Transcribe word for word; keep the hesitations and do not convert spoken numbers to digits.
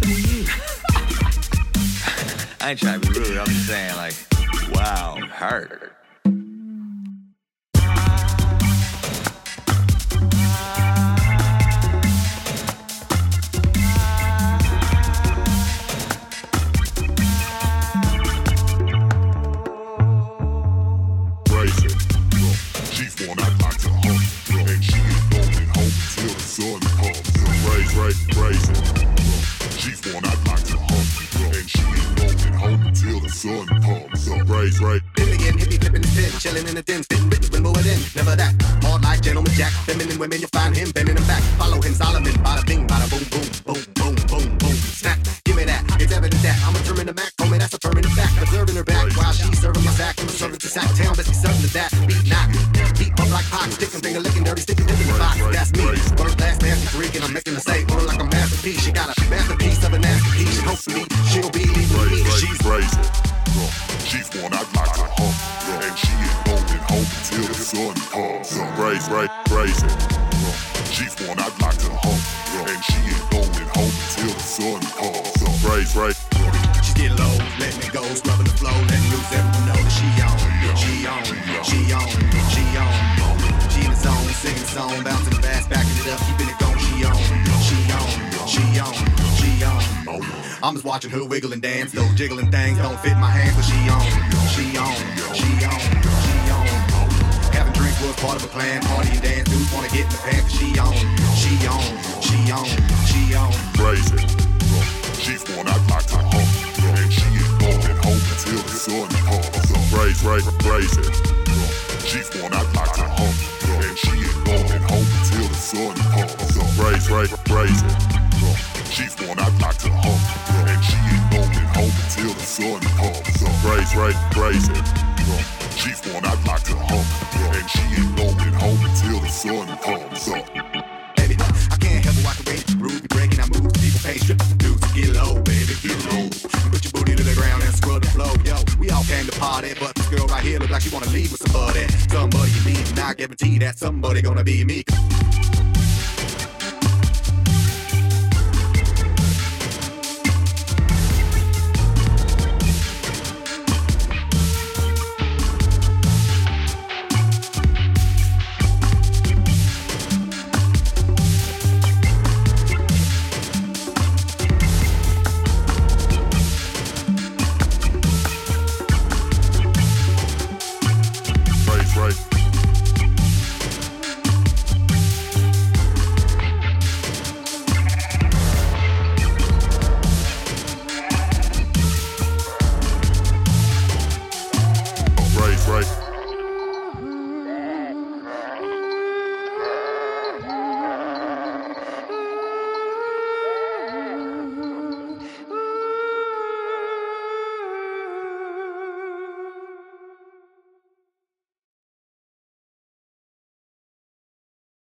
happened to you? I ain't trying to be rude. I'm just saying, like, wow, it hurt. Chillin' in the den, spittin' written with more than never that. Hard like Gentleman Jack, feminine women, you'll find him bending them back. Follow him, Solomon, bada bing, bada boom, boom, boom, boom, boom, boom. Snap, give me that. It's evident that I'm a German to Mac, homie, that's a permanent fact. Observing her back while she's serving my sack. I'm a servant to sack town, but she's serving to that. Beat knock, beat up like Pac, stickin' finger licking dirty, sticking in the box. That's me. First, last, nasty freak, and I'm making the same order like a masterpiece. She got a masterpiece of a nasty piece, and hopefully she'll be leaving me. She's crazy. She's one I'd like to hump, and she ain't going home until the sun comes. So crazy, right, crazy. She's one I'd like to hump, and she ain't going home until the sun comes. So crazy, right. She get low, let me go, scrubbing the flow, letting loose, everyone know that she on, she on, she on, she on. She in the zone, singing the song, bouncing fast, backing it up, keeping it going. She on, she on, she on, she on. I'm just watching her wiggle and dance. Those jiggling things don't fit my hands, but she on, she on, she on, she on. Having drinks was part of a plan. Party and dance, dudes wanna get in the pants. She on, she on, she on, she on. Crazy. She's one I'd like to hump, and she ain't going home until the sun comes. So crazy, right, crazy. She's one I'd like to hump, and she ain't going home until the sun comes. So crazy, right, crazy. She's one I'd like to hump, and she ain't going home until the sun comes. So crazy, right, crazy. She's one I'd like to hump, and she ain't going home until the sun comes up. Baby, I can't help but walk away. Rude be breaking, I move. People pay strip the dudes. Get low, baby, get low. Put your booty to the ground and scrub the flow. Yo, we all came to party, but this girl right here look like she wanna leave with somebody. Somebody you need, and I guarantee that somebody gonna be me.